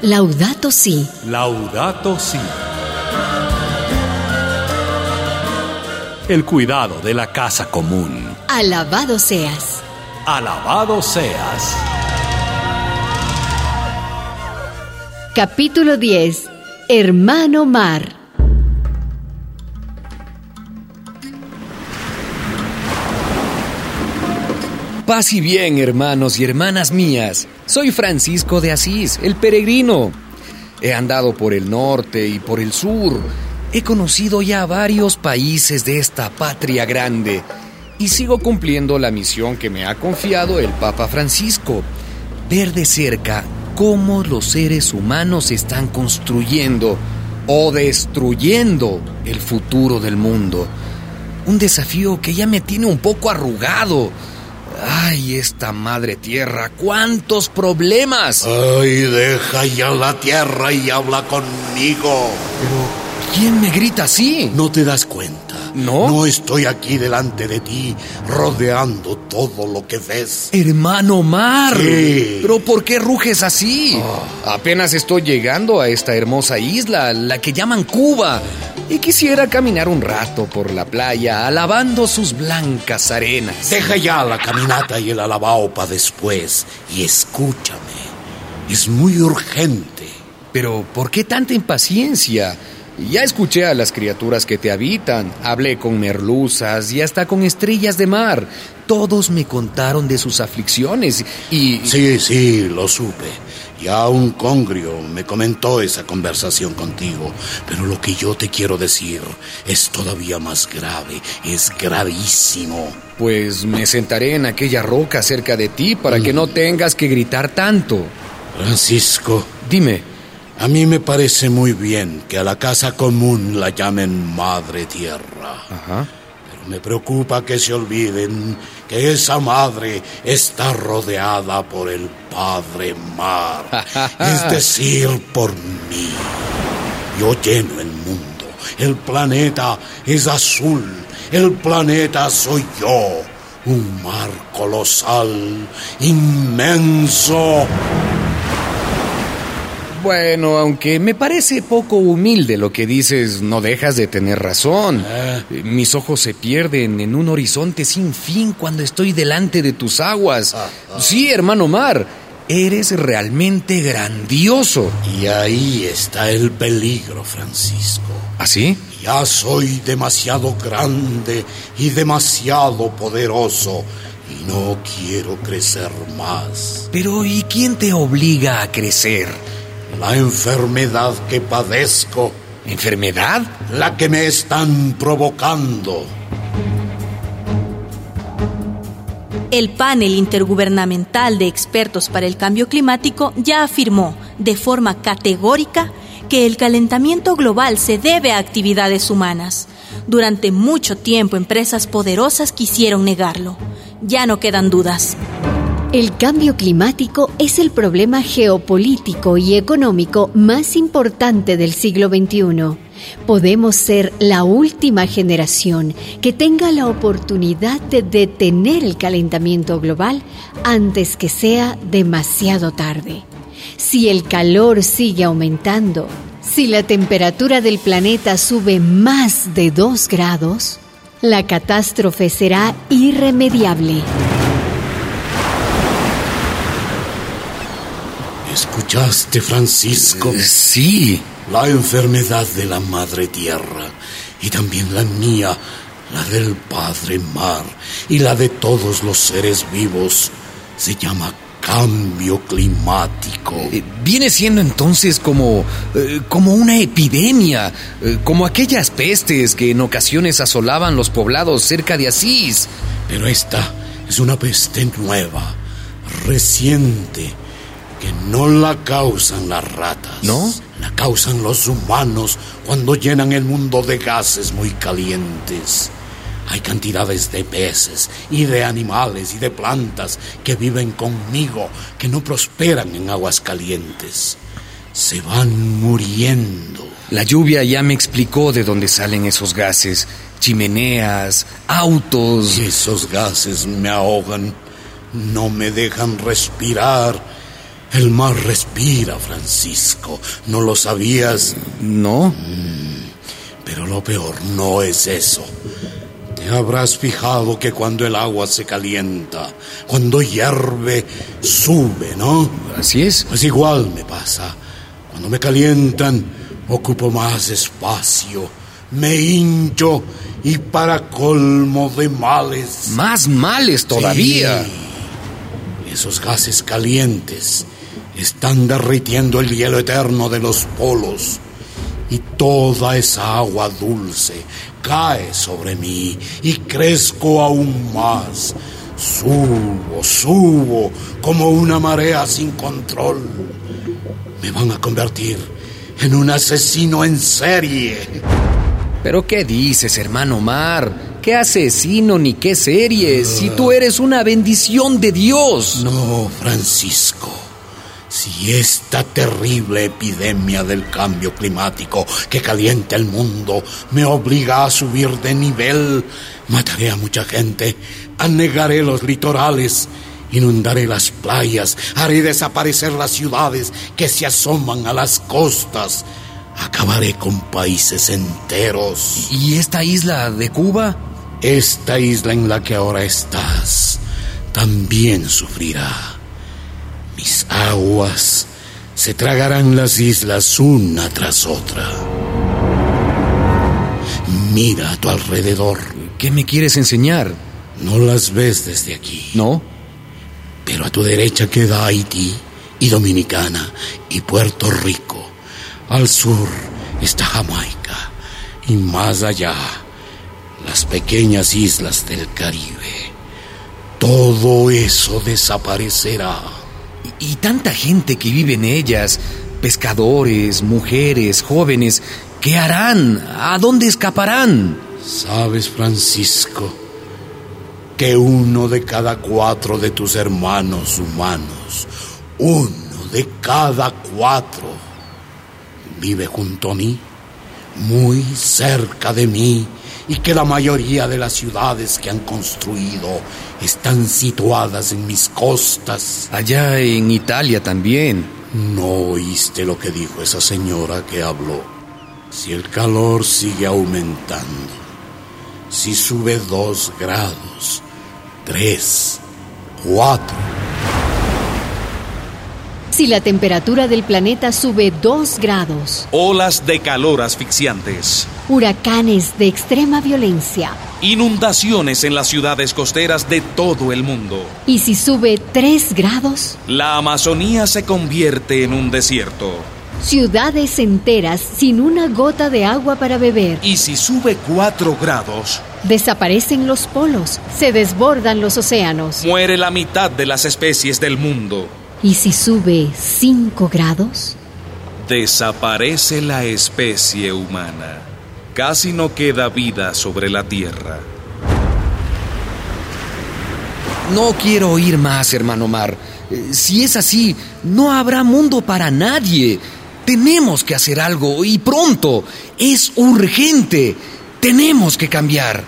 Laudato Si. Laudato Si. El cuidado de la casa común. Alabado seas. Alabado seas. Capítulo 10. Hermano Mar. Paz y bien, hermanos y hermanas mías. Soy Francisco de Asís, el peregrino. He andado por el norte y por el sur. He conocido ya varios países de esta patria grande y sigo cumpliendo la misión que me ha confiado el Papa Francisco: ver de cerca cómo los seres humanos están construyendo o destruyendo el futuro del mundo. Un desafío que ya me tiene un poco arrugado. ¡Ay, esta madre tierra! ¡Cuántos problemas! ¡Ay, deja ya la tierra y habla conmigo! Pero, ¿quién me grita así? ¿No te das cuenta? ¿No? No estoy aquí delante de ti, rodeando todo lo que ves. ¡Hermano Mar! Sí. ¿Pero por qué ruges así? Apenas estoy llegando a esta hermosa isla, la que llaman Cuba, y quisiera caminar un rato por la playa, alabando sus blancas arenas. Deja ya la caminata y el alabao para después, y escúchame. Es muy urgente. Pero, ¿por qué tanta impaciencia? Ya escuché a las criaturas que te habitan, hablé con merluzas y hasta con estrellas de mar. Todos me contaron de sus aflicciones y... Sí, lo supe. Ya un congrio me comentó esa conversación contigo, pero lo que yo te quiero decir es todavía más grave, es gravísimo. Pues me sentaré en aquella roca cerca de ti para que no tengas que gritar tanto. Francisco, dime. A mí me parece muy bien que a la casa común la llamen Madre Tierra. Ajá. Pero me preocupa que se olviden que esa madre está rodeada por el Padre Mar. Es decir, por mí. Yo lleno el mundo. El planeta es azul. El planeta soy yo. Un mar colosal, inmenso. Bueno, aunque me parece poco humilde lo que dices, no dejas de tener razón. Mis ojos se pierden en un horizonte sin fin cuando estoy delante de tus aguas. Sí, hermano Mar, eres realmente grandioso. Y ahí está el peligro, Francisco. ¿Ah, sí? Ya soy demasiado grande y demasiado poderoso y no quiero crecer más. Pero, ¿y quién te obliga a crecer? La enfermedad que padezco. ¿Enfermedad? La que me están provocando. El panel intergubernamental de expertos para el cambio climático ya afirmó de forma categórica que el calentamiento global se debe a actividades humanas. Durante mucho tiempo, empresas poderosas quisieron negarlo. Ya no quedan dudas. El cambio climático es el problema geopolítico y económico más importante del siglo XXI. Podemos ser la última generación que tenga la oportunidad de detener el calentamiento global antes que sea demasiado tarde. Si el calor sigue aumentando, si la temperatura del planeta sube más de 2 grados, la catástrofe será irremediable. ¿Escuchaste, Francisco? Sí. La enfermedad de la Madre Tierra y también la mía, la del Padre Mar y la de todos los seres vivos se llama cambio climático. Viene siendo entonces como una epidemia, como aquellas pestes que en ocasiones asolaban los poblados cerca de Asís. Pero esta es una peste nueva, reciente, que no la causan las ratas. ¿No? La causan los humanos cuando llenan el mundo de gases muy calientes. Hay cantidades de peces y de animales y de plantas que viven conmigo, que no prosperan en aguas calientes. Se van muriendo. La lluvia ya me explicó de dónde salen esos gases. Chimeneas, autos. Y esos gases me ahogan, no me dejan respirar. El mar respira, Francisco. ¿No lo sabías? No. Pero lo peor no es eso. Te habrás fijado que cuando el agua se calienta, cuando hierve, sube, ¿no? Así es. Pues igual me pasa. Cuando me calientan, ocupo más espacio, me hincho y para colmo de males. Más males todavía. Sí. Esos gases calientes están derritiendo el hielo eterno de los polos y toda esa agua dulce cae sobre mí y crezco aún más. Subo como una marea sin control. Me van a convertir en un asesino en serie. ¿Pero qué dices, hermano Omar? ¿Qué asesino ni qué serie? Si tú eres una bendición de Dios. No, Francisco. Si esta terrible epidemia del cambio climático que calienta el mundo me obliga a subir de nivel, mataré a mucha gente, anegaré los litorales, inundaré las playas, haré desaparecer las ciudades que se asoman a las costas, acabaré con países enteros. ¿Y esta isla de Cuba? Esta isla en la que ahora estás también sufrirá. Mis aguas se tragarán las islas una tras otra. Mira a tu alrededor. ¿Qué me quieres enseñar? No las ves desde aquí. ¿No? Pero a tu derecha queda Haití y Dominicana y Puerto Rico. Al sur está Jamaica y más allá las pequeñas islas del Caribe. Todo eso desaparecerá. Y tanta gente que vive en ellas, pescadores, mujeres, jóvenes, ¿qué harán? ¿A dónde escaparán? ¿Sabes, Francisco, que 1 de cada 4 de tus hermanos humanos, 1 de cada 4, vive junto a mí, muy cerca de mí, y que la mayoría de las ciudades que han construido están situadas en mis costas? Allá en Italia también. ¿No oíste lo que dijo esa señora que habló? Si el calor sigue aumentando, si sube 2 grados, 3, 4... Si la temperatura del planeta sube 2 grados, Olas de calor asfixiantes. huracanes de extrema violencia, Inundaciones en las ciudades costeras de todo el mundo. y si sube 3 grados, La Amazonía se convierte en un desierto. ciudades enteras sin una gota de agua para beber, Y si sube 4 grados, desaparecen los polos, se desbordan los océanos. muere la mitad de las especies del mundo. ¿Y si sube 5 grados? Desaparece la especie humana. Casi no queda vida sobre la tierra. No quiero oír más, hermano Omar. Si es así, no habrá mundo para nadie. Tenemos que hacer algo y pronto. Es urgente. Tenemos que cambiar.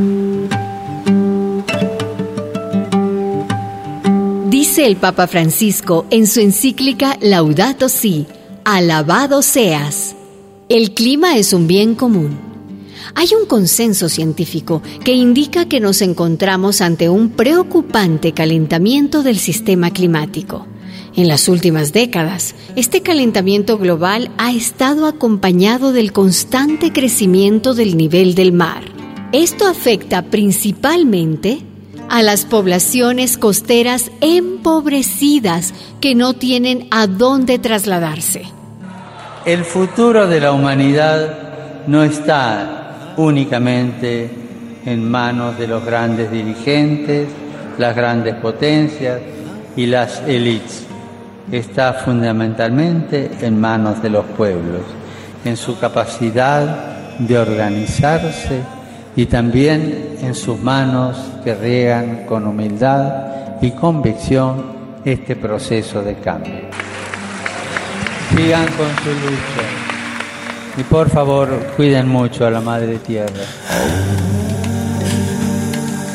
Dice el Papa Francisco en su encíclica Laudato Si, alabado seas. El clima es un bien común. Hay un consenso científico que indica que nos encontramos ante un preocupante calentamiento del sistema climático. En las últimas décadas, este calentamiento global ha estado acompañado del constante crecimiento del nivel del mar. Esto afecta principalmente a las poblaciones costeras empobrecidas que no tienen a dónde trasladarse. El futuro de la humanidad no está únicamente en manos de los grandes dirigentes, las grandes potencias y las élites. Está fundamentalmente en manos de los pueblos, en su capacidad de organizarse y también en sus manos que riegan con humildad y convicción este proceso de cambio. Sigan con su lucha y por favor cuiden mucho a la Madre Tierra.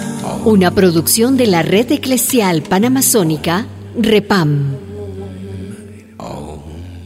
Una producción de la Red Eclesial Panamazónica, REPAM. Aum.